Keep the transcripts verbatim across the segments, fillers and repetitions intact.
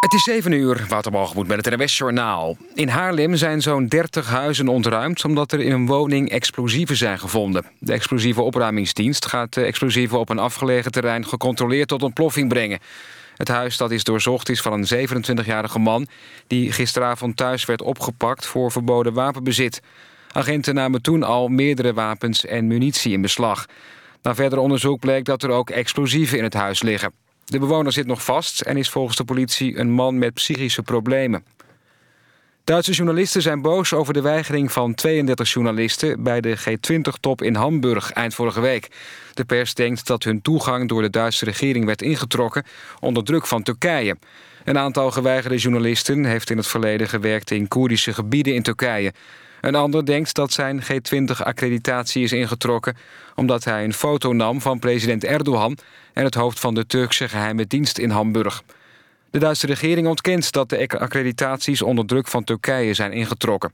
Het is zeven uur, Wouter Balgemoed met het N W S-journaal. In Haarlem zijn zo'n dertig huizen ontruimd omdat er in een woning explosieven zijn gevonden. De explosieve opruimingsdienst gaat de explosieven op een afgelegen terrein gecontroleerd tot ontploffing brengen. Het huis dat is doorzocht is van een zevenentwintigjarige man die gisteravond thuis werd opgepakt voor verboden wapenbezit. Agenten namen toen al meerdere wapens en munitie in beslag. Na verder onderzoek bleek dat er ook explosieven in het huis liggen. De bewoner zit nog vast en is volgens de politie een man met psychische problemen. Duitse journalisten zijn boos over de weigering van tweeëndertig journalisten bij de G twintig top in Hamburg eind vorige week. De pers denkt dat hun toegang door de Duitse regering werd ingetrokken onder druk van Turkije. Een aantal geweigerde journalisten heeft in het verleden gewerkt in Koerdische gebieden in Turkije. Een ander denkt dat zijn G twintig-accreditatie is ingetrokken omdat hij een foto nam van president Erdogan en het hoofd van de Turkse geheime dienst in Hamburg. De Duitse regering ontkent dat de accreditaties onder druk van Turkije zijn ingetrokken.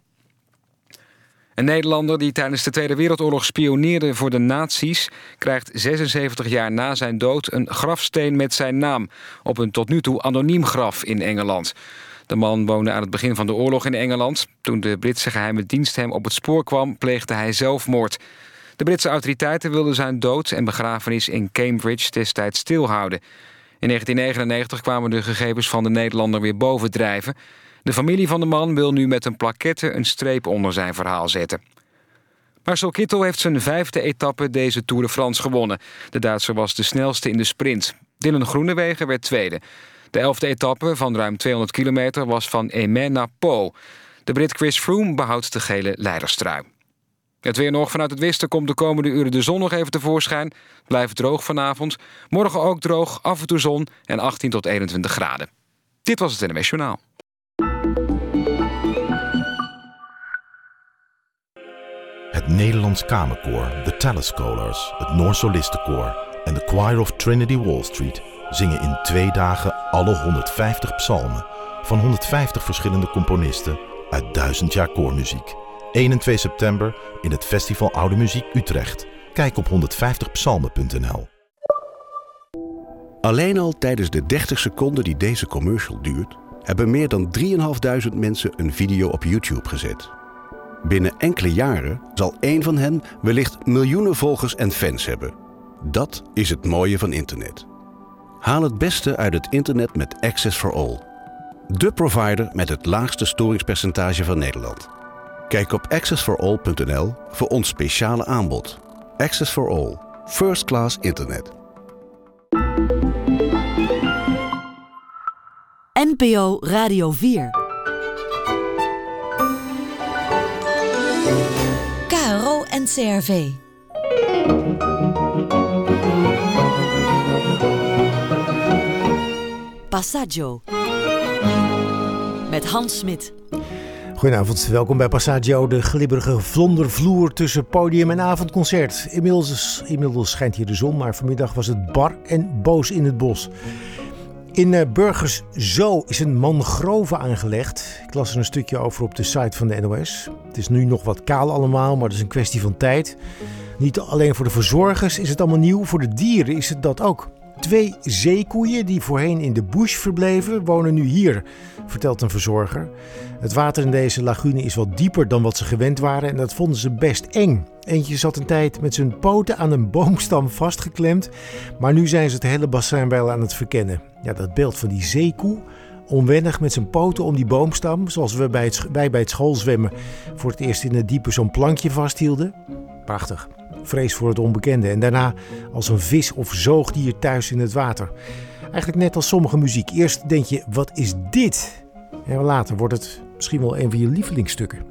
Een Nederlander die tijdens de Tweede Wereldoorlog spioneerde voor de nazi's krijgt zesenzeventig jaar na zijn dood een grafsteen met zijn naam op een tot nu toe anoniem graf in Engeland. De man woonde aan het begin van de oorlog in Engeland. Toen de Britse geheime dienst hem op het spoor kwam, pleegde hij zelfmoord. De Britse autoriteiten wilden zijn dood en begrafenis in Cambridge destijds stilhouden. In negentien negenennegentig kwamen de gegevens van de Nederlander weer bovendrijven. De familie van de man wil nu met een plaquette een streep onder zijn verhaal zetten. Marcel Kittel heeft zijn vijfde etappe deze Tour de France gewonnen. De Duitser was de snelste in de sprint. Dylan Groenewegen werd tweede. De elfde etappe van ruim tweehonderd kilometer was van Emmen naar Po. De Brit Chris Froome behoudt de gele leiderstrui. Het weer nog. Vanuit het westen komt de komende uren de zon nog even tevoorschijn. Blijft droog vanavond. Morgen ook droog, af en toe zon en achttien tot eenentwintig graden. Dit was het N W S Journaal. Het Nederlands Kamerkoor, de Tallis Scholars, het Noord Solistenkoor en de Choir of Trinity Wall Street zingen in twee dagen alle honderdvijftig psalmen van honderdvijftig verschillende componisten uit duizend jaar koormuziek. één en twee september in het Festival Oude Muziek Utrecht. Kijk op honderdvijftig psalmen punt n l. Alleen al tijdens de dertig seconden die deze commercial duurt, hebben meer dan drieduizend vijfhonderd mensen een video op YouTube gezet. Binnen enkele jaren zal één van hen wellicht miljoenen volgers en fans hebben. Dat is het mooie van internet. Haal het beste uit het internet met Access for All. De provider met het laagste storingspercentage van Nederland. Kijk op access for all punt n l voor ons speciale aanbod. Access for All. First class internet. N P O Radio vier. K R O en C R V. Passaggio. Met Hans Smit. Goedenavond, welkom bij Passaggio, de glibberige vlondervloer tussen podium en avondconcert. Inmiddels, inmiddels schijnt hier de zon, maar vanmiddag was het bar en boos in het bos. In uh, Burgers Zoo is een mangrove aangelegd. Ik las er een stukje over op de site van de N O S. Het is nu nog wat kaal allemaal, maar dat is een kwestie van tijd. Niet alleen voor de verzorgers is het allemaal nieuw, voor de dieren is het dat ook. Twee zeekoeien die voorheen in de bush verbleven, wonen nu hier, vertelt een verzorger. Het water in deze lagune is wat dieper dan wat ze gewend waren en dat vonden ze best eng. Eentje zat een tijd met zijn poten aan een boomstam vastgeklemd, maar nu zijn ze het hele bassin wel aan het verkennen. Ja, dat beeld van die zeekoe, onwennig met zijn poten om die boomstam, zoals we bij het, wij bij het schoolzwemmen voor het eerst in het diepe zo'n plankje vasthielden. Prachtig. Vrees voor het onbekende en daarna als een vis of zoogdier thuis in het water. Eigenlijk net als sommige muziek. Eerst denk je, wat is dit? En later wordt het misschien wel een van je lievelingsstukken.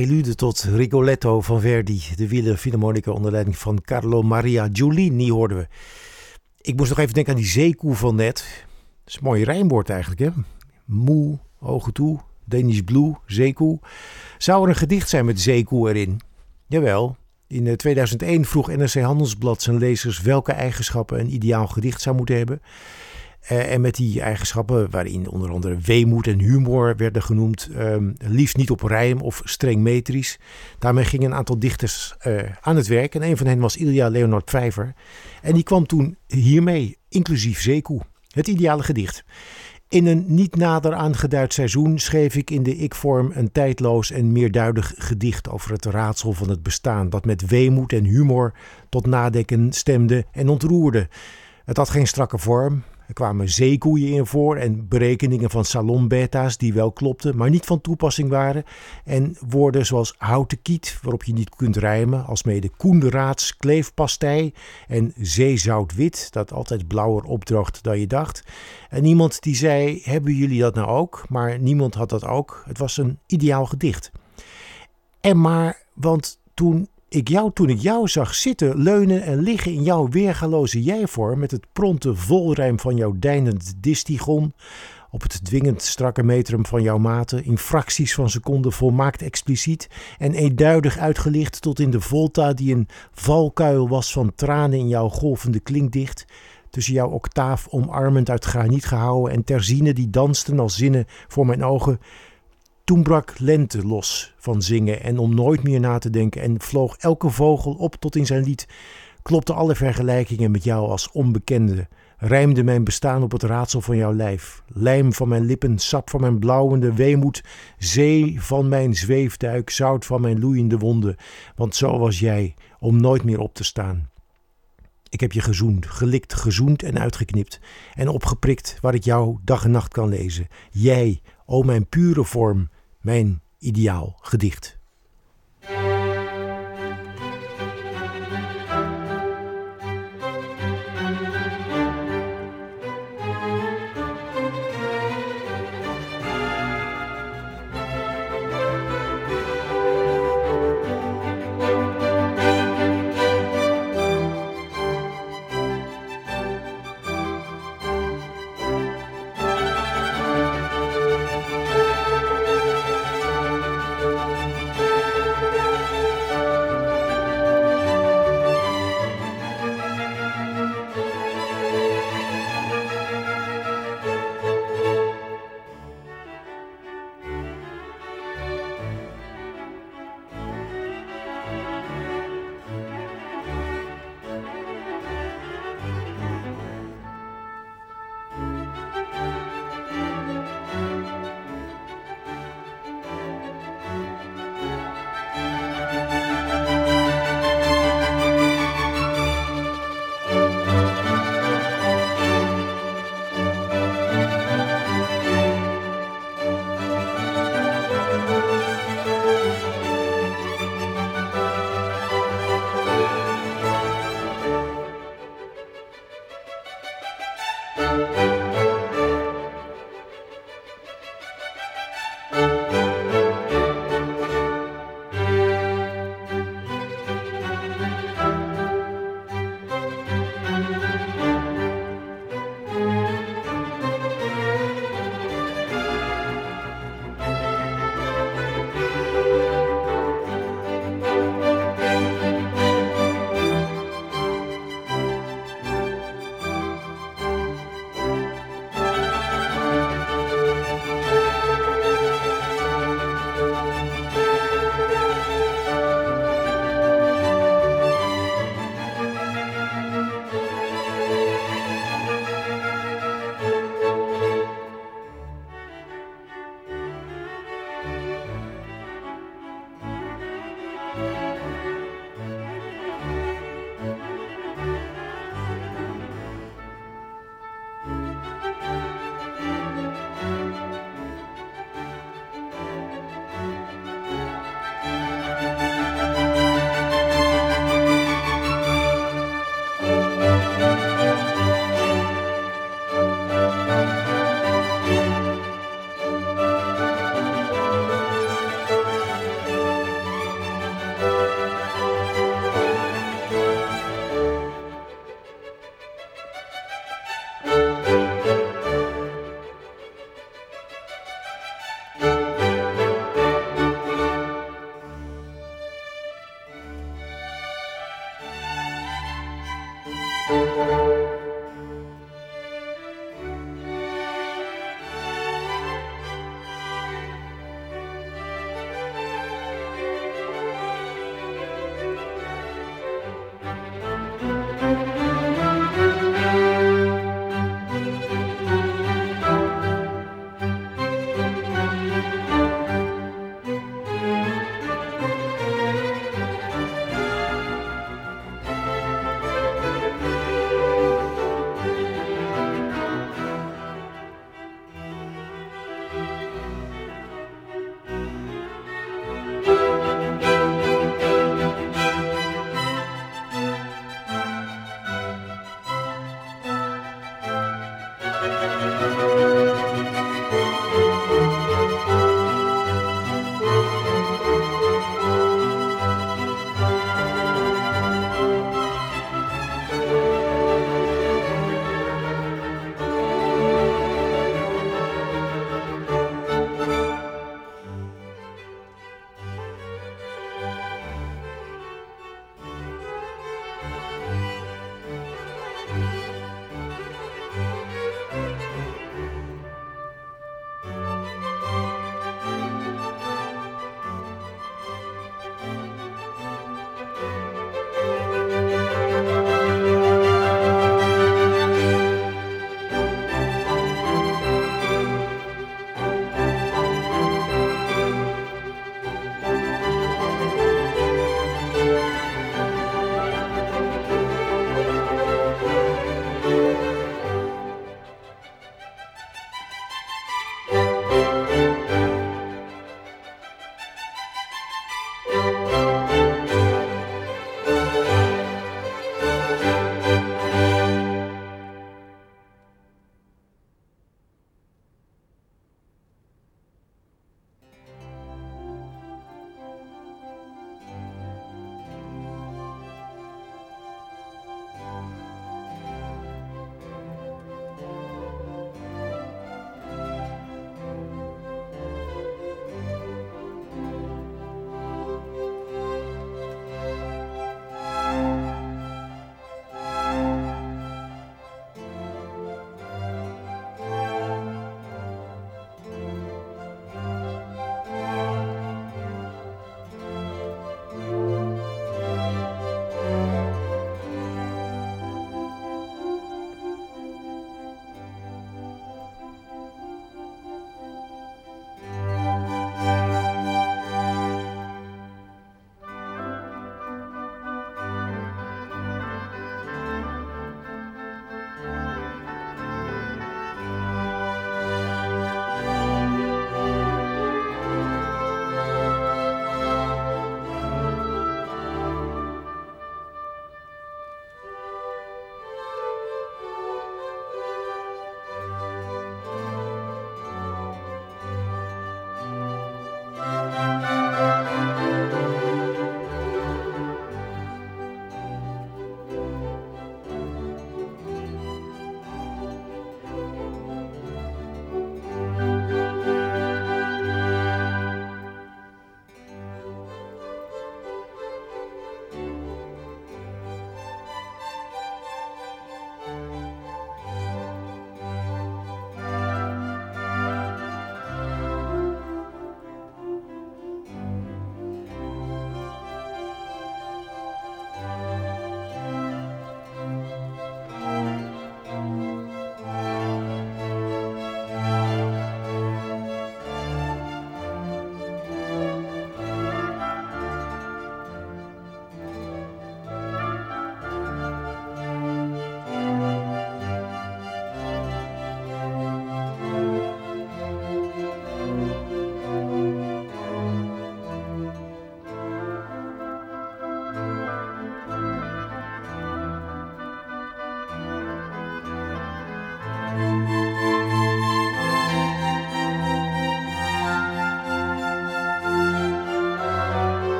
prelude tot Rigoletto van Verdi. De Wieler Philharmonica onder leiding van Carlo Maria Giulini hoorden we. Ik moest nog even denken aan die zeekoe van net. Dat is een mooi rijmwoord eigenlijk, hè? Moe, ogen toe, Danish Blue, zeekoe. Zou er een gedicht zijn met zeekoe erin? Jawel. In tweeduizend één vroeg N R C Handelsblad zijn lezers welke eigenschappen een ideaal gedicht zou moeten hebben. Uh, en met die eigenschappen, waarin onder andere weemoed en humor werden genoemd, um, liefst niet op rijm of streng metrisch. Daarmee gingen een aantal dichters uh, aan het werk en een van hen was Ilja Leonard Vijver. En die kwam toen hiermee, inclusief zeekoe, het ideale gedicht. In een niet nader aangeduid seizoen schreef ik in de ik-vorm een tijdloos en meerduidig gedicht over het raadsel van het bestaan, dat met weemoed en humor tot nadenken stemde en ontroerde. Het had geen strakke vorm. Er kwamen zeekoeien in voor en berekeningen van salonbeta's die wel klopten, maar niet van toepassing waren. En woorden zoals houten kiet, waarop je niet kunt rijmen, alsmede koenderaads kleefpastei en zeezoutwit, dat altijd blauwer opdroogt dan je dacht. En iemand die zei, hebben jullie dat nou ook? Maar niemand had dat ook. Het was een ideaal gedicht. En maar, want toen... Ik jou, toen ik jou zag zitten, leunen en liggen in jouw weergaloze jijvorm met het pronte volrijm van jouw deinend distigon, op het dwingend strakke metrum van jouw maten, in fracties van seconden volmaakt expliciet en eenduidig uitgelicht tot in de volta die een valkuil was van tranen in jouw golvende klinkdicht, tussen jouw octaaf omarmend uit graniet gehouden en terzinen die dansten als zinnen voor mijn ogen. Toen brak lente los van zingen en om nooit meer na te denken en vloog elke vogel op tot in zijn lied, klopte alle vergelijkingen met jou als onbekende, rijmde mijn bestaan op het raadsel van jouw lijf, lijm van mijn lippen, sap van mijn blauwende weemoed, zee van mijn zweefduik, zout van mijn loeiende wonden, want zo was jij, om nooit meer op te staan. Ik heb je gezoend, gelikt, gezoend en uitgeknipt en opgeprikt waar ik jou dag en nacht kan lezen. Jij, o mijn pure vorm, mijn ideaal gedicht.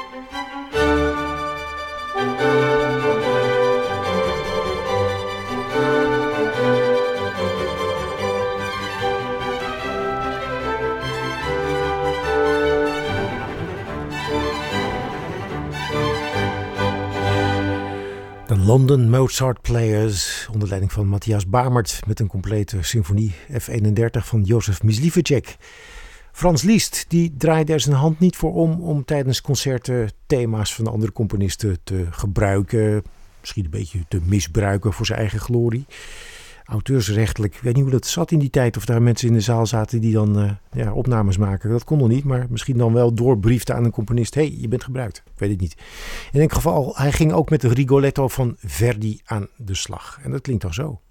De London Mozart Players onder leiding van Matthias Bamert met een complete symfonie F eenendertig van Josef Myslivecek. Frans Liszt die draaide er zijn hand niet voor om om tijdens concerten thema's van andere componisten te gebruiken. Misschien een beetje te misbruiken voor zijn eigen glorie. Auteursrechtelijk, ik weet niet hoe dat zat in die tijd. Of daar mensen in de zaal zaten die dan uh, ja, opnames maken. Dat kon nog niet, maar misschien dan wel doorbriefden aan een componist. Hé, hey, je bent gebruikt. Ik weet het niet. In elk geval, hij ging ook met de Rigoletto van Verdi aan de slag. En dat klinkt dan zo.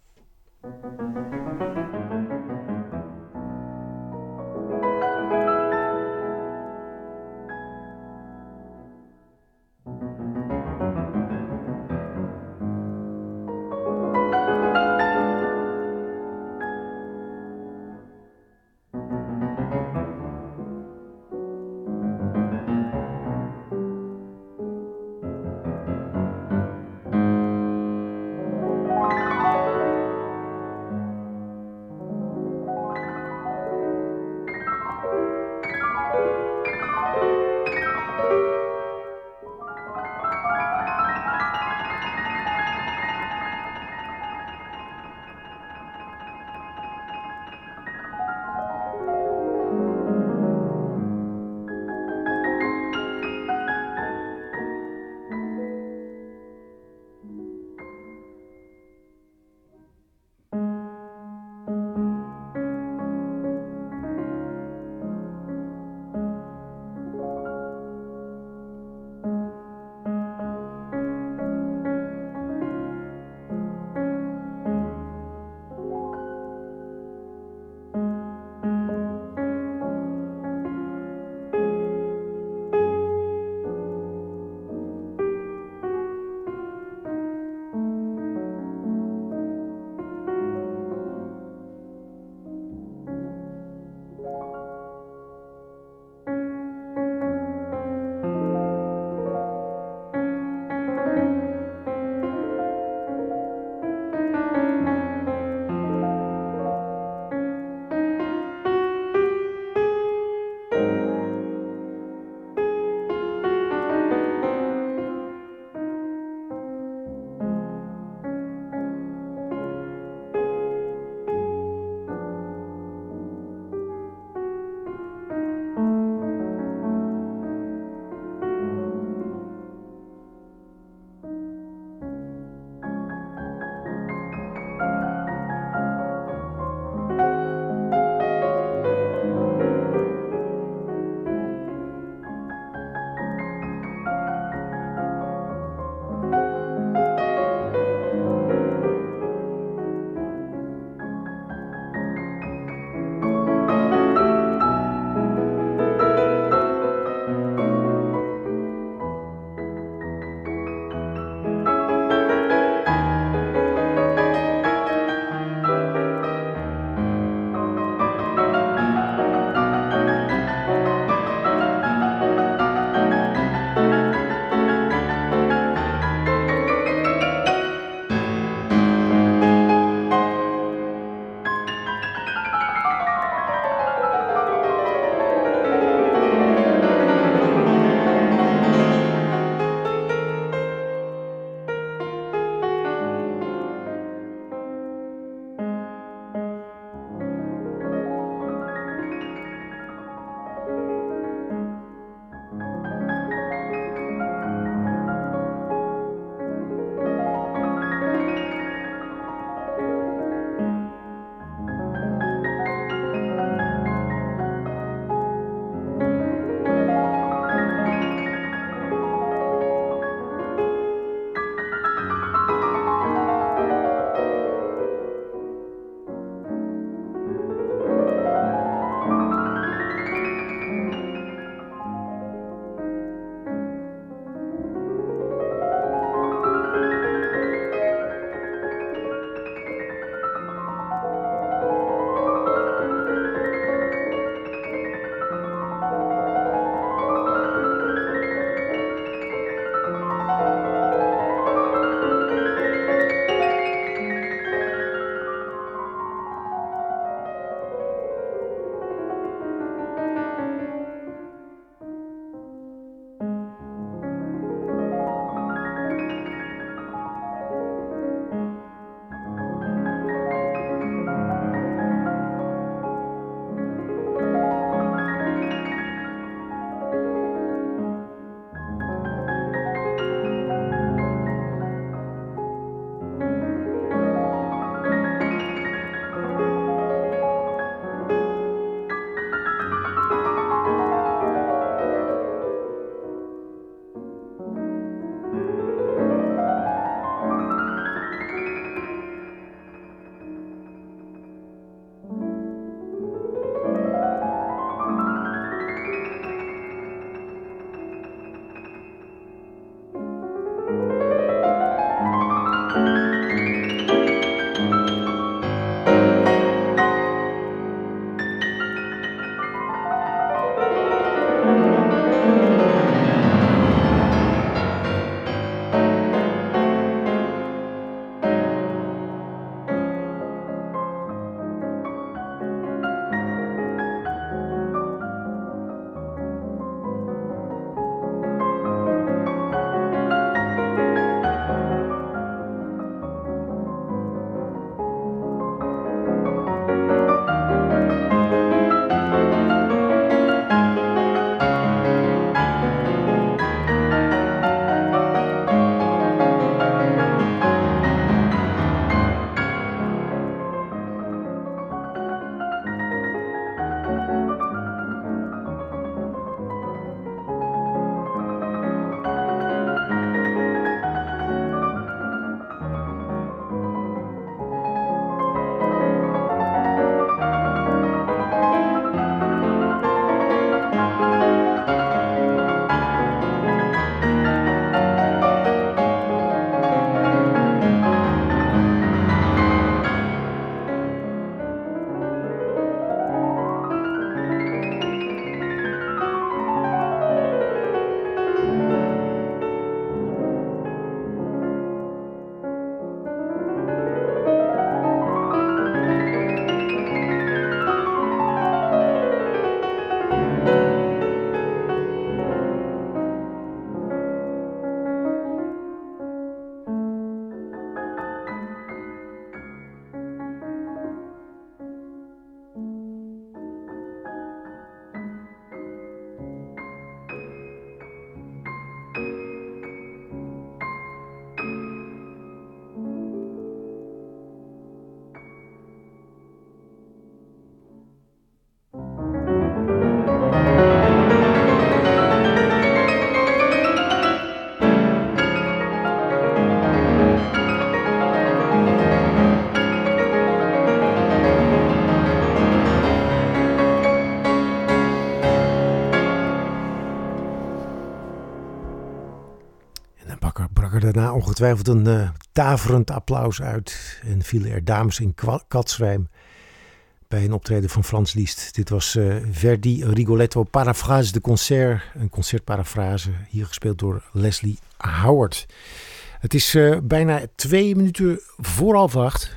spraken daarna ongetwijfeld een uh, daverend applaus uit en vielen er dames in kwa- katzwijm bij een optreden van Franz Liszt. Dit was uh, Verdi Rigoletto Paraphrase de Concert, een concertparaphrase, hier gespeeld door Leslie Howard. Het is uh, bijna twee minuten voor half acht.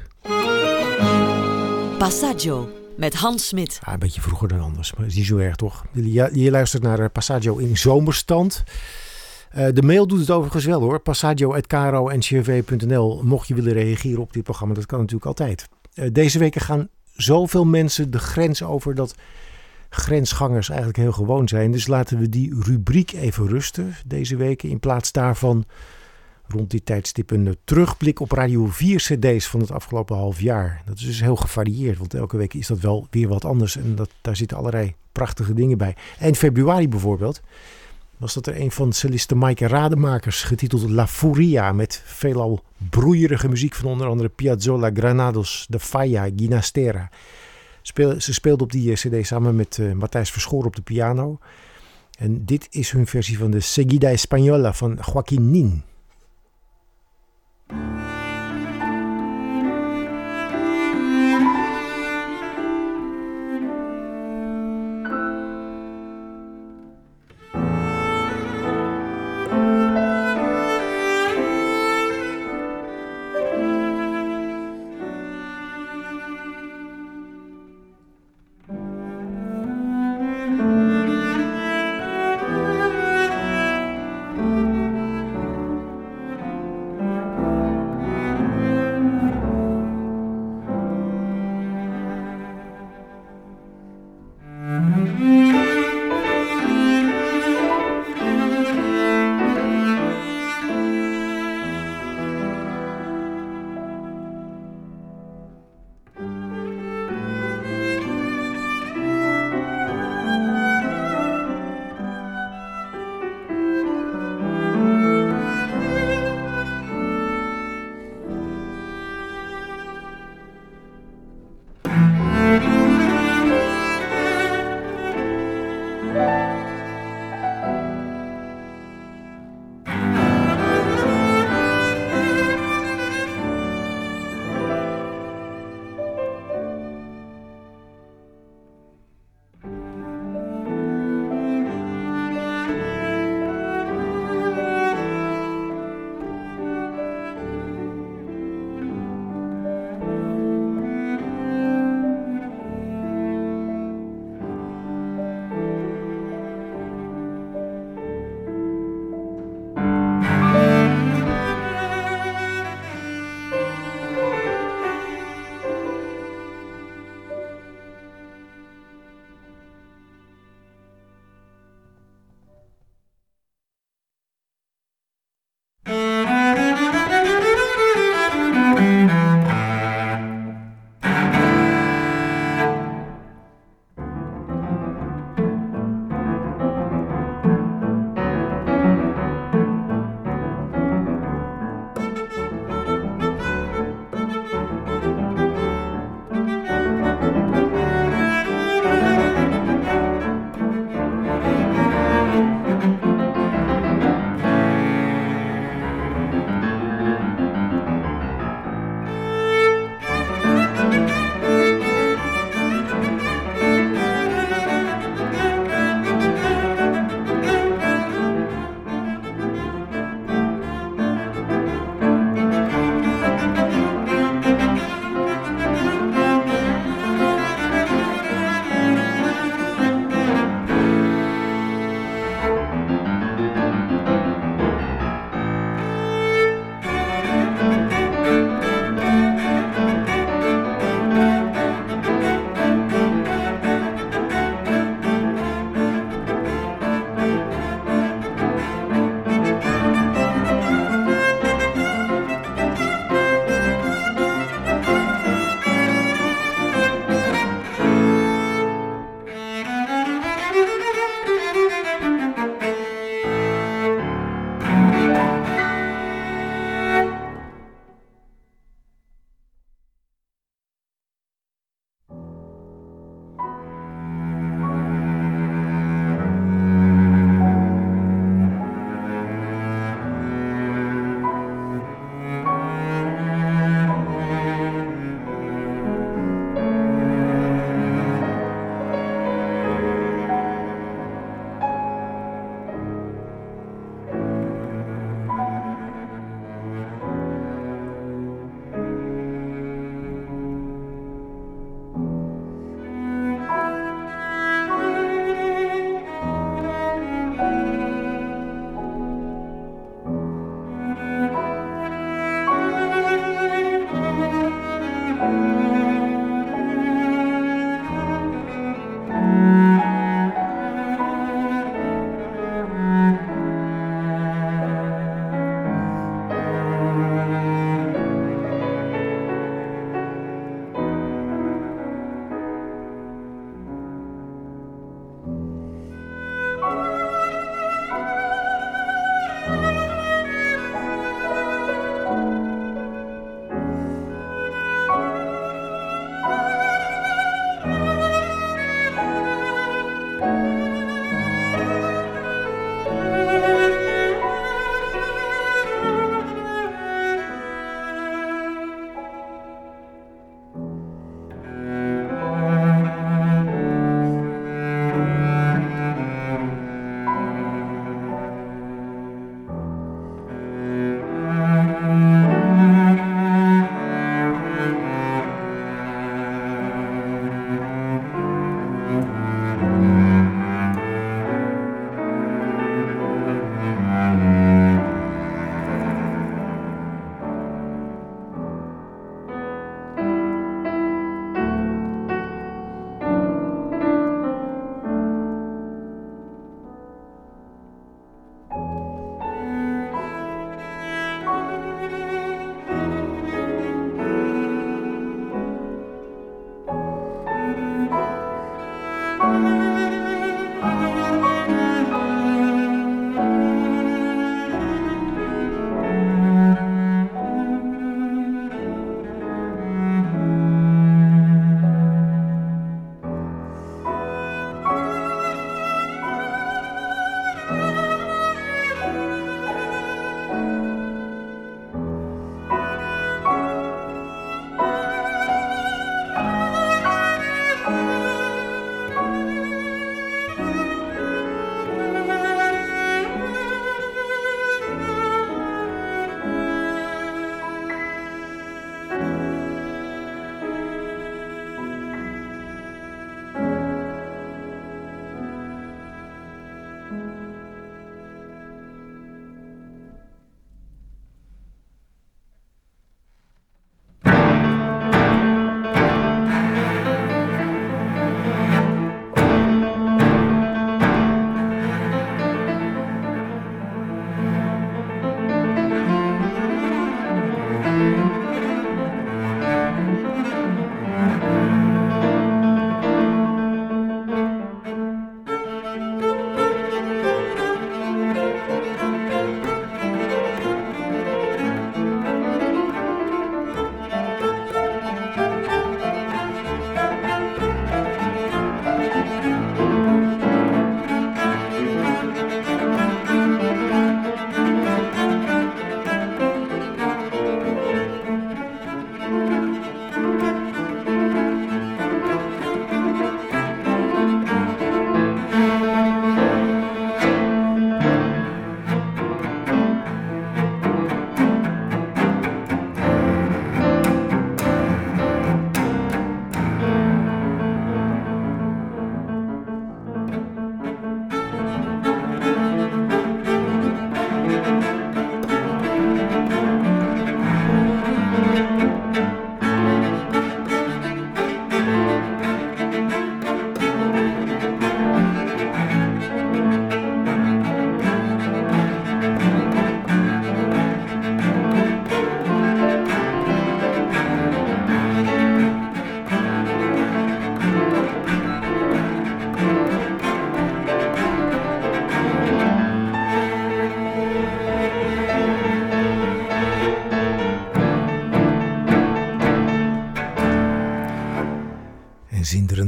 Passaggio met Hans Smit. Ja, een beetje vroeger dan anders, maar is niet zo erg toch? Je, je luistert naar uh, Passaggio in zomerstand. Uh, de mail doet het overigens wel hoor. passaggio at k r o n c r v punt n l. Mocht je willen reageren op dit programma, dat kan natuurlijk altijd. Uh, deze weken gaan zoveel mensen de grens over dat grensgangers eigenlijk heel gewoon zijn. Dus laten we die rubriek even rusten deze weken. In plaats daarvan rond die tijdstip een terugblik op Radio vier cd's van het afgelopen half jaar. Dat is dus heel gevarieerd, want elke week is dat wel weer wat anders. En dat, daar zitten allerlei prachtige dingen bij. Eind februari bijvoorbeeld was dat er een van celliste Maaike Rademakers, getiteld La Furia, met veelal broeierige muziek van onder andere Piazzolla, Granados, De Falla, Ginastera. Speel, ze speelde op die cd samen met uh, Matthijs Verschoor op de piano. En dit is hun versie van de Seguida Española van Joaquín Nin.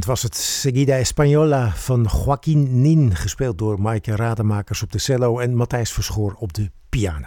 Spannend was het. Seguida Española van Joaquín Nin, gespeeld door Maaike Rademakers op de cello en Matthijs Verschoor op de piano.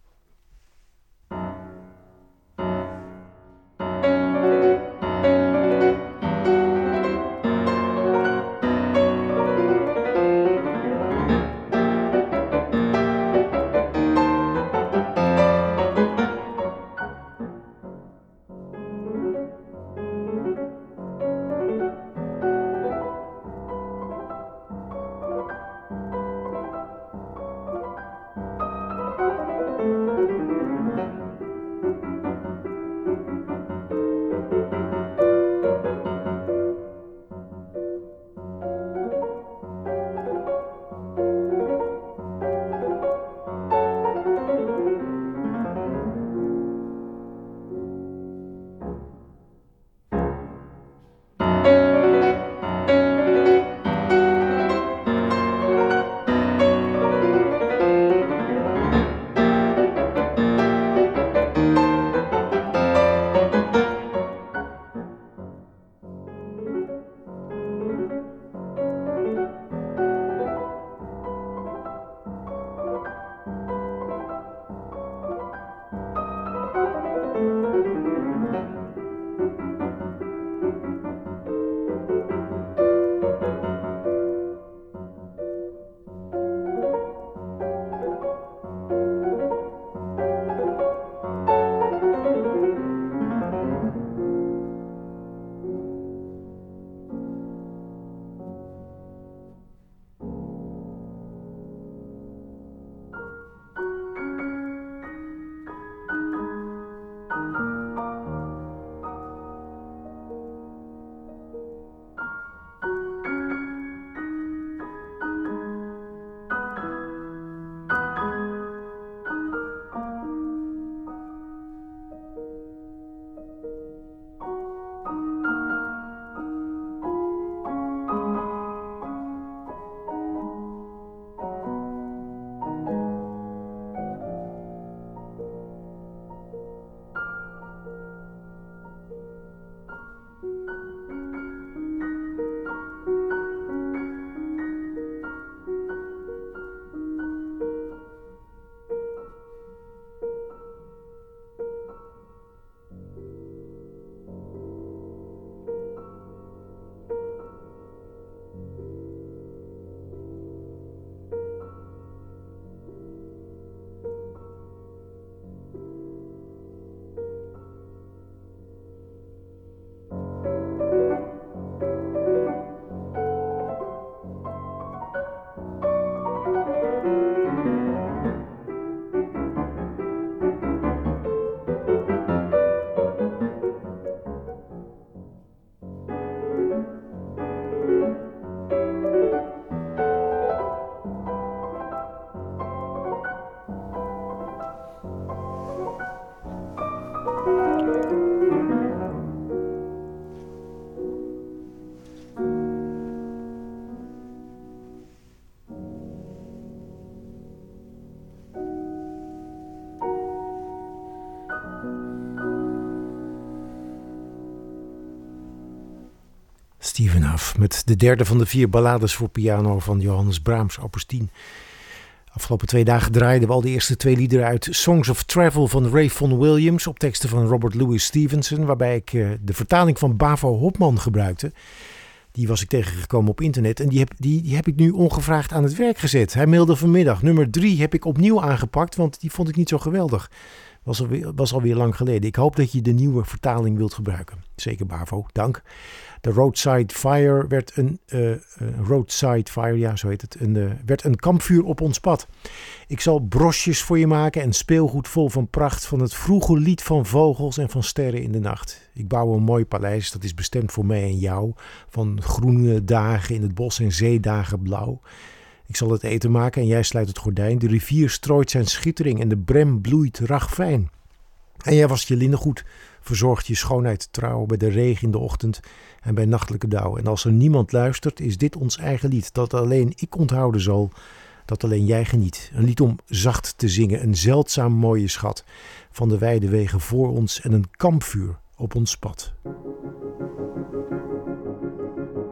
Stephen Hough met de derde van de vier ballades voor piano van Johannes Brahms, opus tien. Afgelopen twee dagen draaiden we al de eerste twee liederen uit Songs of Travel van Ray Vaughan Williams op teksten van Robert Louis Stevenson, waarbij ik uh, de vertaling van Bavo Hopman gebruikte. Die was ik tegengekomen op internet en die heb, die, die heb ik nu ongevraagd aan het werk gezet. Hij mailde vanmiddag. Nummer drie heb ik opnieuw aangepakt, want die vond ik niet zo geweldig. Was alweer, was alweer lang geleden. Ik hoop dat je de nieuwe vertaling wilt gebruiken. Zeker Bavo, dank. De Roadside Fire werd een uh, uh, Roadside Fire, ja, zo heet het. Een, uh, werd een kampvuur op ons pad. Ik zal brosjes voor je maken en speelgoed vol van pracht van het vroege lied van vogels en van sterren in de nacht. Ik bouw een mooi paleis, dat is bestemd voor mij en jou. Van groene dagen in het bos en zeedagen blauw. Ik zal het eten maken en jij sluit het gordijn. De rivier strooit zijn schittering en de brem bloeit ragfijn. En jij wast je linnengoed, verzorgt je schoonheid trouw bij de regen in de ochtend en bij nachtelijke dauw. En als er niemand luistert, is dit ons eigen lied, dat alleen ik onthouden zal, dat alleen jij geniet. Een lied om zacht te zingen, een zeldzaam mooie schat van de wijde wegen voor ons en een kampvuur op ons pad.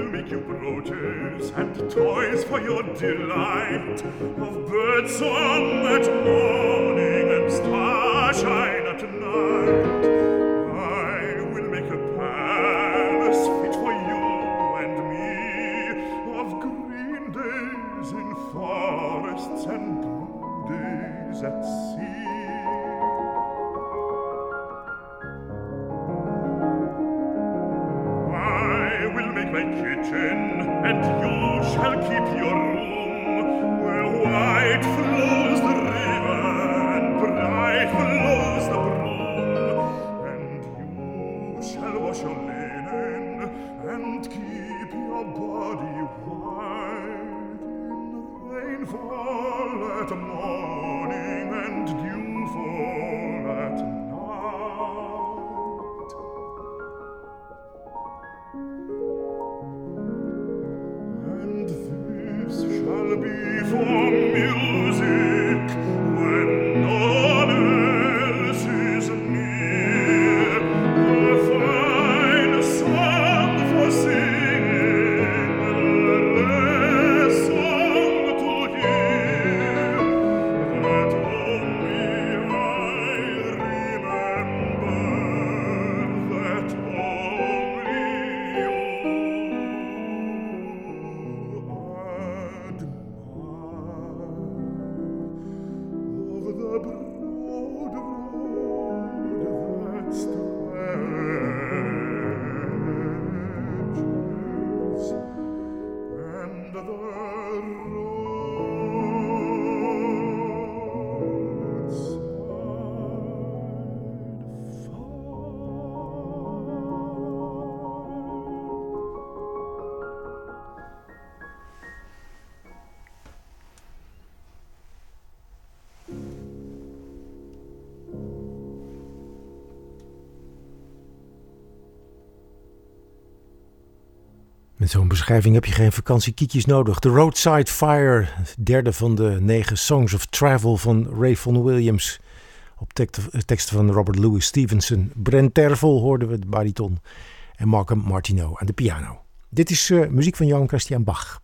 will make you brooches and toys for your delight, of bird song at morning and starshine at night. I will make a palace fit for you and me, of green days in forests and blue days at sea. My kitchen, and you shall keep your room, where white flows the river and bright flows the broom, and you shall wash your linen and keep your body white in rainfall at morning and dewfall at night. Shall be for music when no one else is near, a fine song for singing, a song to hear, that only I remember, that only you. The broad road that stretches, and the roadside Met zo'n beschrijving heb je geen vakantiekietjes nodig. The Roadside Fire, derde van de negen Songs of Travel van Ray Vaughan Williams. Op teksten van Robert Louis Stevenson. Brent Tervel hoorden we de bariton. En Malcolm Martineau aan de piano. Dit is uh, muziek van Johann Christian Bach.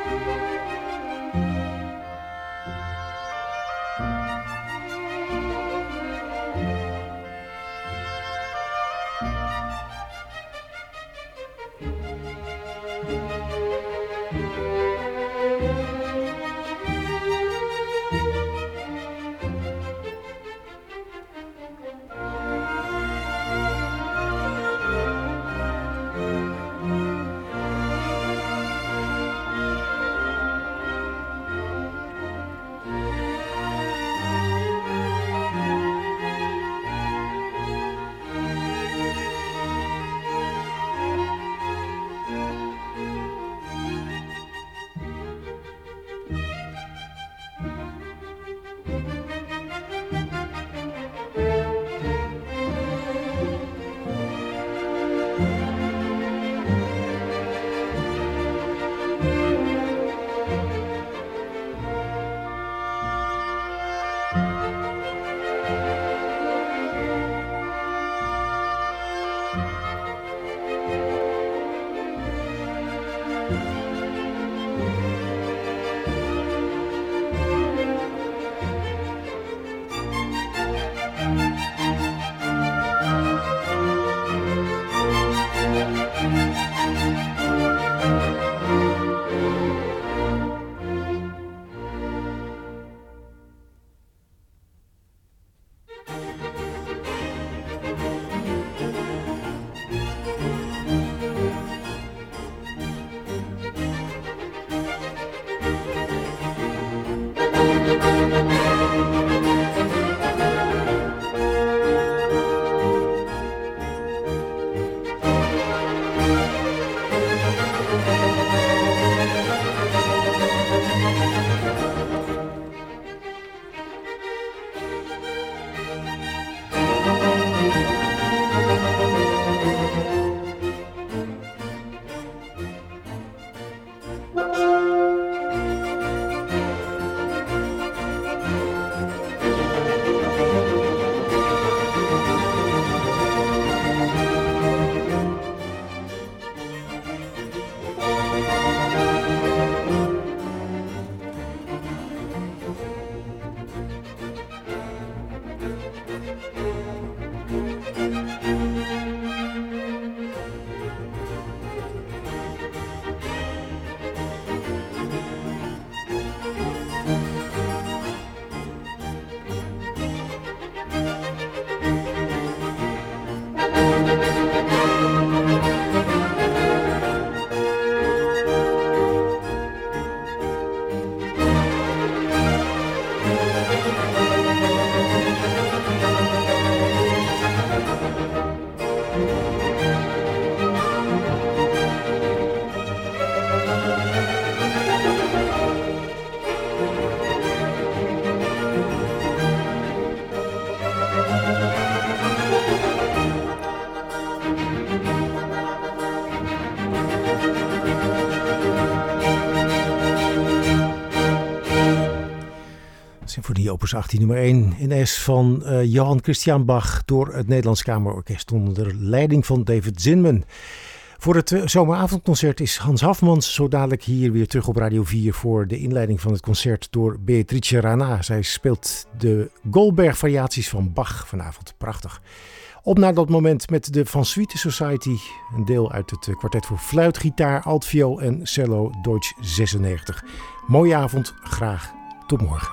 Symfonie opus achttien nummer één in S van uh, Johann Christian Bach door het Nederlands Kamerorkest onder de leiding van David Zinman. Voor het uh, zomeravondconcert is Hans Hafmans zo dadelijk hier weer terug op Radio vier voor de inleiding van het concert door Beatrice Rana. Zij speelt de Goldberg variaties van Bach vanavond. Prachtig. Op naar dat moment met de Van Suite Society. Een deel uit het kwartet voor fluit, gitaar, altviool en cello Deutsch zesennegentig. Mooie avond, graag tot morgen.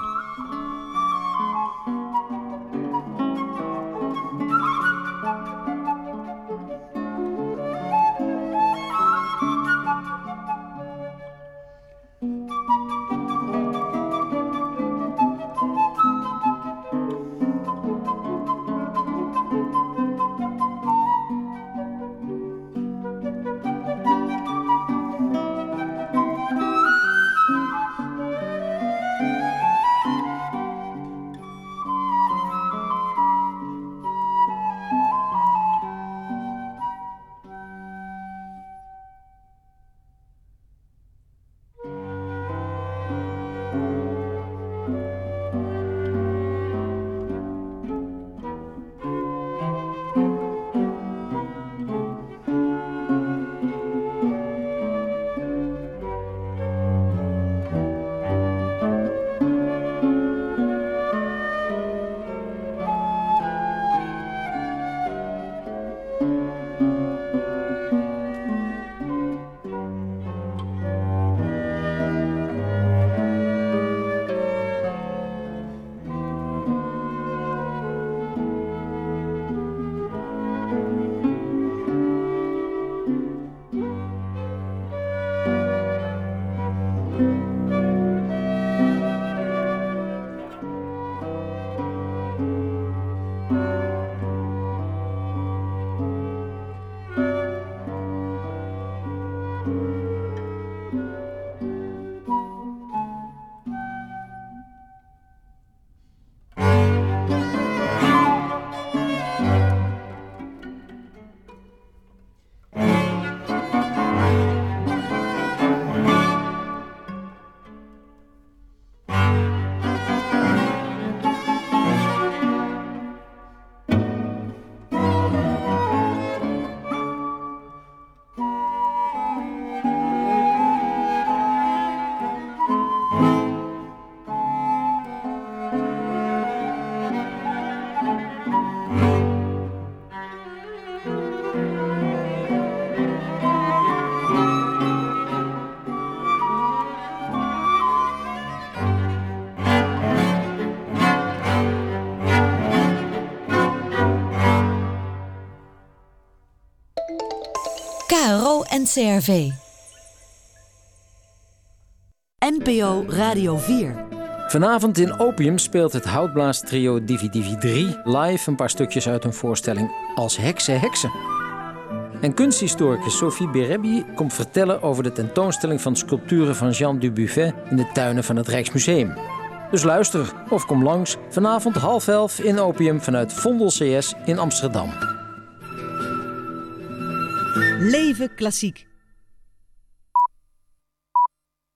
K R O en C R V. N P O Radio vier. Vanavond in Opium speelt het houtblaastrio Divi Divi drie live een paar stukjes uit hun voorstelling Als heksen heksen. En kunsthistoricus Sophie Berebi komt vertellen over de tentoonstelling van sculpturen van Jean Dubuffet in de tuinen van het Rijksmuseum. Dus luister of kom langs vanavond half elf in Opium vanuit Vondel C S in Amsterdam. Leven klassiek.